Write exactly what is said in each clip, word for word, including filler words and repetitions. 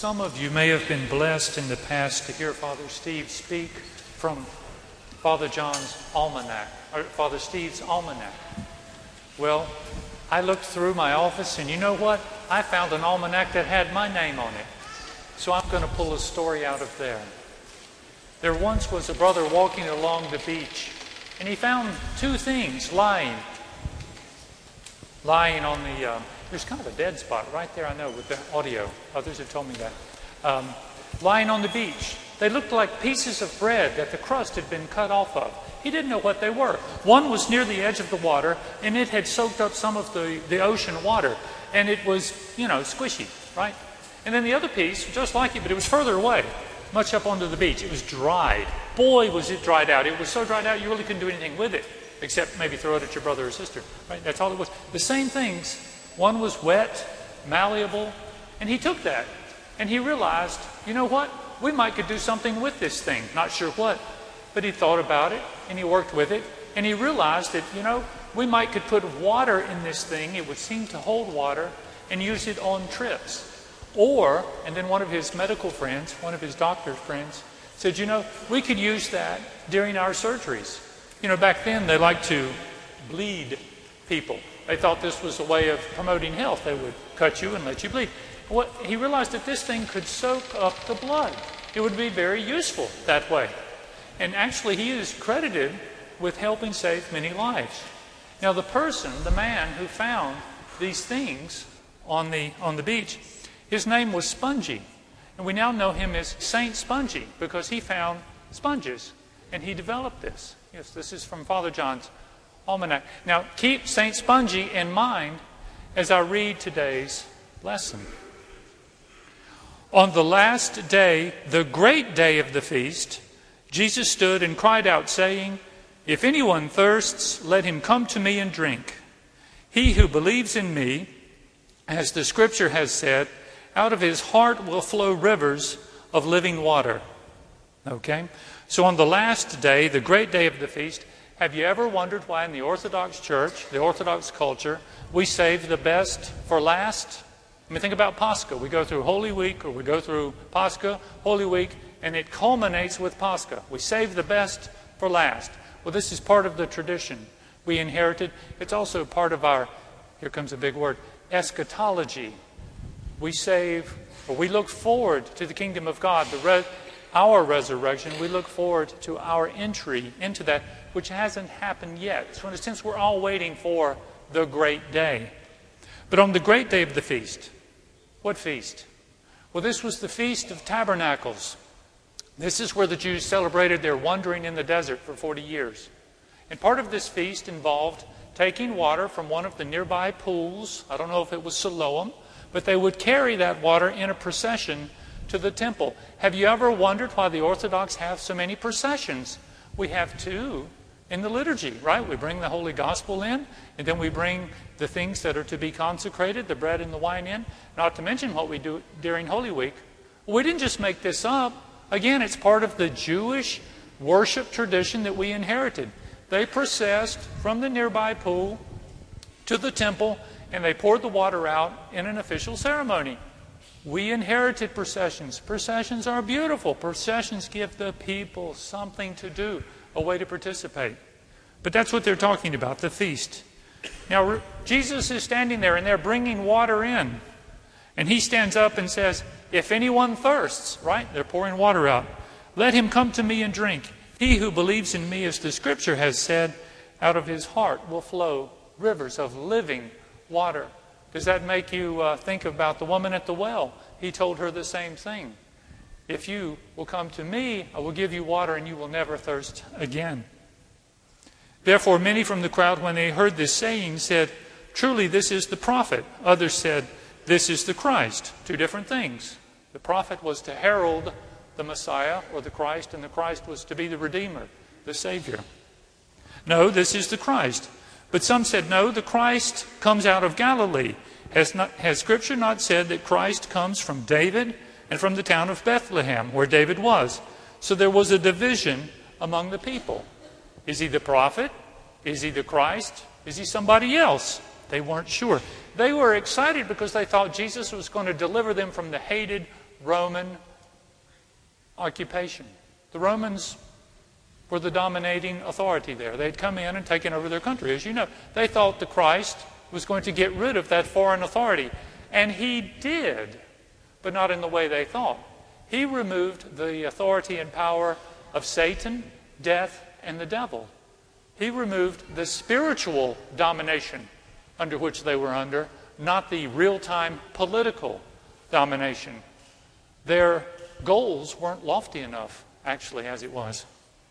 Some of you may have been blessed in the past to hear Father Steve speak from Father John's almanac, or Father Steve's almanac. Well, I looked through my office, and you know what? I found an almanac that had my name on it. So I'm going to pull a story out of there. There once was a brother walking along the beach, and he found two things lying. Lying on the, uh, there's kind of a dead spot right there, I know, with the audio. Others have told me that. Um, lying on the beach. They looked like pieces of bread that the crust had been cut off of. He didn't know what they were. One was near the edge of the water, and it had soaked up some of the, the ocean water. And it was, you know, squishy, right? And then the other piece, just like it, but it was further away, much up onto the beach. It was dried. Boy, was it dried out. It was so dried out you really couldn't do anything with it, except maybe throw it at your brother or sister. Right? That's all it was. The same things. One was wet, malleable, and he took that. And he realized, you know what? We might could do something with this thing. Not sure what. But he thought about it, and he worked with it, and he realized that, you know, we might could put water in this thing. It would seem to hold water, and use it on trips. Or, and then one of his medical friends, one of his doctor friends, said, you know, we could use that during our surgeries. You know, back then they liked to bleed people. They thought this was a way of promoting health. They would cut you and let you bleed. What, he realized that this thing could soak up the blood. It would be very useful that way. And actually he is credited with helping save many lives. Now the person, the man who found these things on the, on the beach, his name was Spongy. And we now know him as Saint Spongy because he found sponges. And he developed this. Yes, this is from Father John's almanac. Now, keep Saint Spongy in mind as I read today's lesson. On the last day, the great day of the feast, Jesus stood and cried out, saying, "If anyone thirsts, let him come to me and drink. He who believes in me, as the Scripture has said, out of his heart will flow rivers of living water." Okay? So on the last day, the great day of the feast, have you ever wondered why in the Orthodox Church, the Orthodox culture, we save the best for last? I mean, think about Pascha. We go through Holy Week, or we go through Pascha, Holy Week, and it culminates with Pascha. We save the best for last. Well, this is part of the tradition we inherited. It's also part of our, here comes a big word, eschatology. We save, or we look forward to the kingdom of God, the re- our resurrection. We look forward to our entry into that, which hasn't happened yet. So in a sense, we're all waiting for the great day. But on the great day of the feast, what feast? Well, this was the Feast of Tabernacles. This is where the Jews celebrated their wandering in the desert for forty years. And part of this feast involved taking water from one of the nearby pools. I don't know if it was Siloam, but they would carry that water in a procession to the temple. Have you ever wondered why the Orthodox have so many processions? We have two in the liturgy, right? We bring the Holy Gospel in, and then we bring the things that are to be consecrated, the bread and the wine in, not to mention what we do during Holy Week. We didn't just make this up. Again, it's part of the Jewish worship tradition that we inherited. They processed from the nearby pool to the temple, and they poured the water out in an official ceremony. We inherited processions. Processions are beautiful. Processions give the people something to do, a way to participate. But that's what they're talking about, the feast. Now, Jesus is standing there, and they're bringing water in. And he stands up and says, "If anyone thirsts," right? They're pouring water out. "Let him come to me and drink. He who believes in me, as the Scripture has said, out of his heart will flow rivers of living water." Does that make you uh, think about the woman at the well? He told her the same thing. "If you will come to me, I will give you water, and you will never thirst again." Therefore, many from the crowd, when they heard this saying, said, "Truly, this is the prophet." Others said, "This is the Christ." Two different things. The prophet was to herald the Messiah, or the Christ, and the Christ was to be the Redeemer, the Savior. "No, this is the Christ." But some said, "No, the Christ comes out of Galilee. Has, not, has Scripture not said that Christ comes from David and from the town of Bethlehem, where David was?" So there was a division among the people. Is he the prophet? Is he the Christ? Is he somebody else? They weren't sure. They were excited because they thought Jesus was going to deliver them from the hated Roman occupation. The Romans were the dominating authority there. They'd come in and taken over their country. As you know, they thought the Christ was going to get rid of that foreign authority. And he did, but not in the way they thought. He removed the authority and power of Satan, death, and the devil. He removed the spiritual domination under which they were under, not the real-time political domination. Their goals weren't lofty enough, actually, as it was.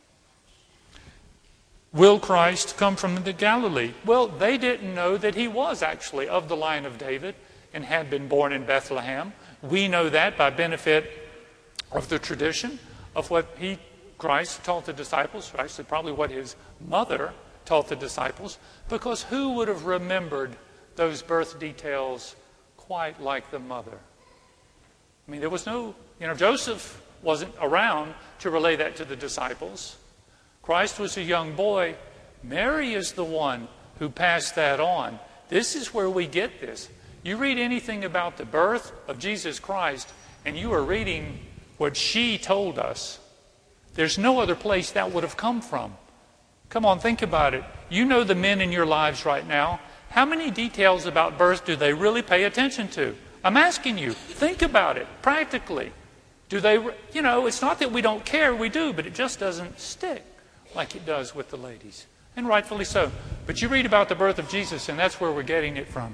Will Christ come from the Galilee? Well, they didn't know that he was actually of the line of David and had been born in Bethlehem. We know that by benefit of the tradition of what he, Christ, taught the disciples, actually probably what his mother taught the disciples, because who would have remembered those birth details quite like the mother? I mean, there was no, you know, Joseph wasn't around to relay that to the disciples. Christ was a young boy. Mary is the one who passed that on. This is where we get this. You read anything about the birth of Jesus Christ, and you are reading what she told us. There's no other place that would have come from. Come on, think about it. You know the men in your lives right now. How many details about birth do they really pay attention to? I'm asking you, think about it practically. Do they, you know, it's not that we don't care, we do, but it just doesn't stick like it does with the ladies. And rightfully so. But you read about the birth of Jesus, and that's where we're getting it from.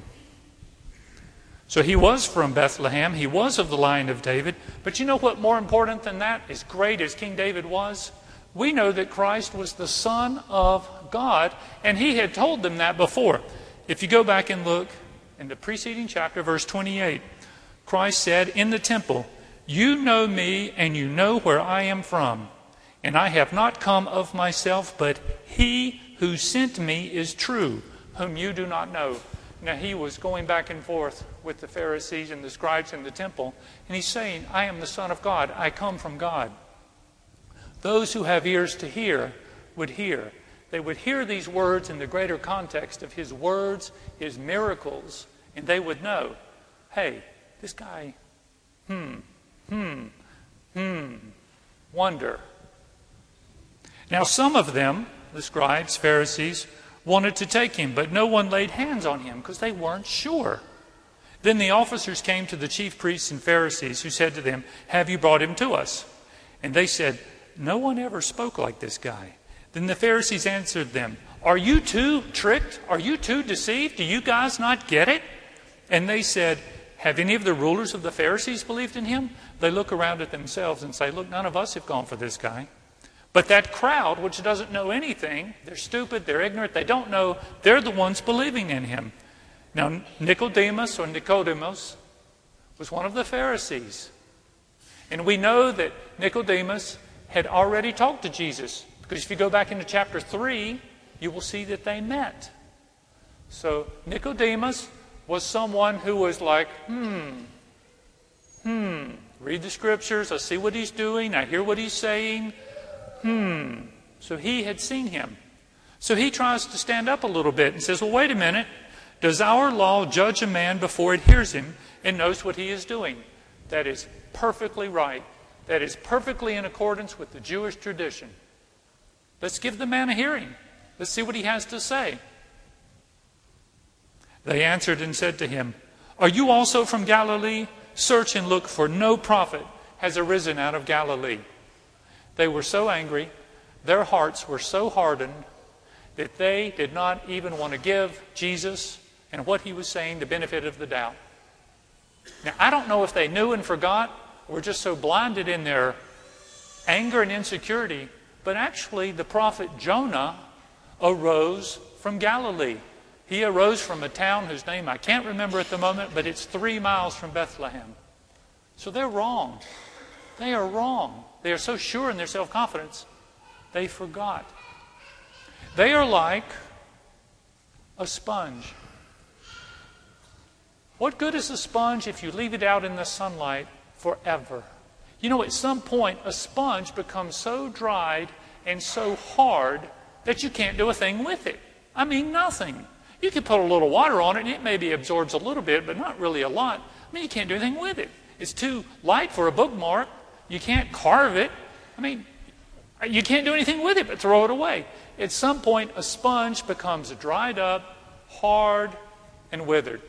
So he was from Bethlehem. He was of the line of David. But you know what more important than that, as great as King David was? We know that Christ was the Son of God, and he had told them that before. If you go back and look in the preceding chapter, verse twenty-eight, Christ said in the temple, "You know me, and you know where I am from. And I have not come of myself, but he who sent me is true, whom you do not know." Now he was going back and forth with the Pharisees and the scribes in the temple, and he's saying, I am the Son of God. I come from God. Those who have ears to hear would hear. They would hear these words in the greater context of his words, his miracles, and they would know, hey, this guy, hmm, hmm, hmm, wonder. Now some of them, the scribes, Pharisees, wanted to take him, but no one laid hands on him because they weren't sure. Then the officers came to the chief priests and Pharisees, who said to them, "Have you brought him to us?" And they said, "No one ever spoke like this guy." Then the Pharisees answered them, "Are you too tricked? Are you too deceived? Do you guys not get it?" And they said, "Have any of the rulers of the Pharisees believed in him?" They look around at themselves and say, "Look, none of us have gone for this guy." But that crowd, which doesn't know anything, they're stupid, they're ignorant, they don't know, they're the ones believing in him. Now, Nicodemus or Nicodemus was one of the Pharisees. And we know that Nicodemus had already talked to Jesus, because if you go back into chapter three, you will see that they met. So Nicodemus was someone who was like, hmm, hmm, read the scriptures, I see what he's doing, I hear what he's saying, hmm. So he had seen him. So he tries to stand up a little bit and says, well, wait a minute. Does our law judge a man before it hears him and knows what he is doing? That is perfectly right. That is perfectly in accordance with the Jewish tradition. Let's give the man a hearing. Let's see what he has to say. They answered and said to him, "Are you also from Galilee? Search and look, for no prophet has arisen out of Galilee." They were so angry, their hearts were so hardened, that they did not even want to give Jesus and what he was saying the benefit of the doubt. Now, I don't know if they knew and forgot, or were just so blinded in their anger and insecurity, but actually the prophet Jonah arose from Galilee. He arose from a town whose name I can't remember at the moment, but it's three miles from Bethlehem. So they're wrong. They are wrong. They are so sure in their self-confidence, they forgot. They are like a sponge. What good is a sponge if you leave it out in the sunlight forever? You know, at some point, a sponge becomes so dried and so hard that you can't do a thing with it. I mean, nothing. You can put a little water on it, and it maybe absorbs a little bit, but not really a lot. I mean, you can't do anything with it. It's too light for a bookmark. You can't carve it. I mean, you can't do anything with it but throw it away. At some point, a sponge becomes dried up, hard, and withered.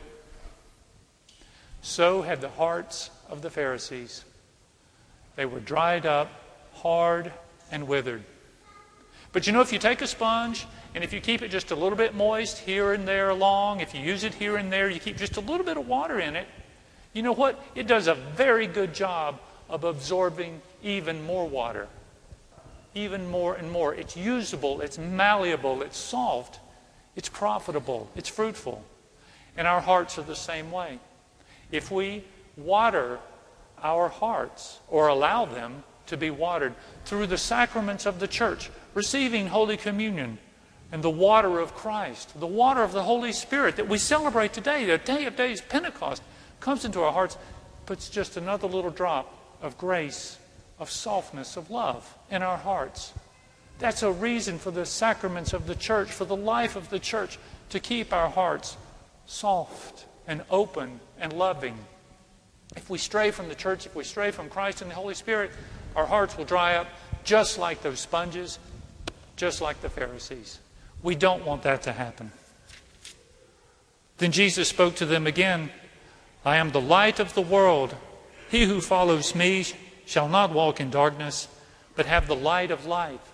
So had the hearts of the Pharisees. They were dried up, hard, and withered. But you know, if you take a sponge and if you keep it just a little bit moist here and there along, if you use it here and there, you keep just a little bit of water in it, you know what? It does a very good job of absorbing even more water. Even more and more. It's usable, it's malleable, it's soft, it's profitable, it's fruitful. And our hearts are the same way. If we water our hearts, or allow them to be watered through the sacraments of the church, receiving Holy Communion and the water of Christ, the water of the Holy Spirit that we celebrate today, the day of days, Pentecost, comes into our hearts, puts just another little drop of grace, of softness, of love in our hearts. That's a reason for the sacraments of the church, for the life of the church, to keep our hearts soft and open and loving. If we stray from the church, if we stray from Christ and the Holy Spirit, our hearts will dry up just like those sponges, just like the Pharisees. We don't want that to happen. Then Jesus spoke to them again. I am the light of the world. He who follows me shall not walk in darkness, but have the light of life.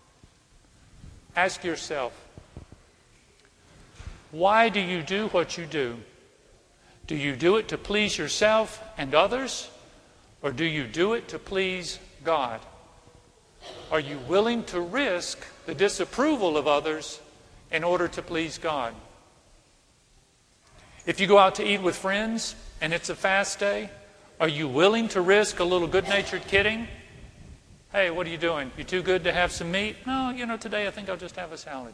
Ask yourself, why do you do what you do? Do you do it to please yourself and others, or do you do it to please God? Are you willing to risk the disapproval of others in order to please God? If you go out to eat with friends and it's a fast day, are you willing to risk a little good-natured kidding? Hey, what are you doing? You too good to have some meat? No, you know, today I think I'll just have a salad.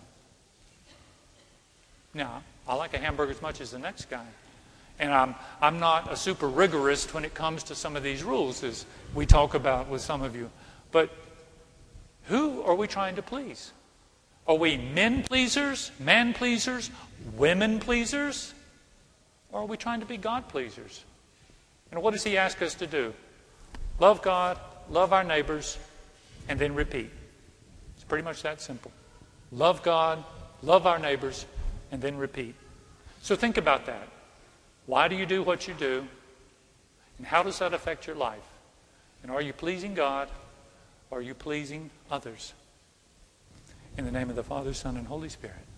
No, I like a hamburger as much as the next guy. And I'm, I'm not a super rigorist when it comes to some of these rules, as we talk about with some of you. But who are we trying to please? Are we men pleasers, man pleasers, women pleasers? Or are we trying to be God pleasers? And what does He ask us to do? Love God, love our neighbors, and then repeat. It's pretty much that simple. Love God, love our neighbors, and then repeat. So think about that. Why do you do what you do? And how does that affect your life? And are you pleasing God? Or are you pleasing others? In the name of the Father, Son, and Holy Spirit.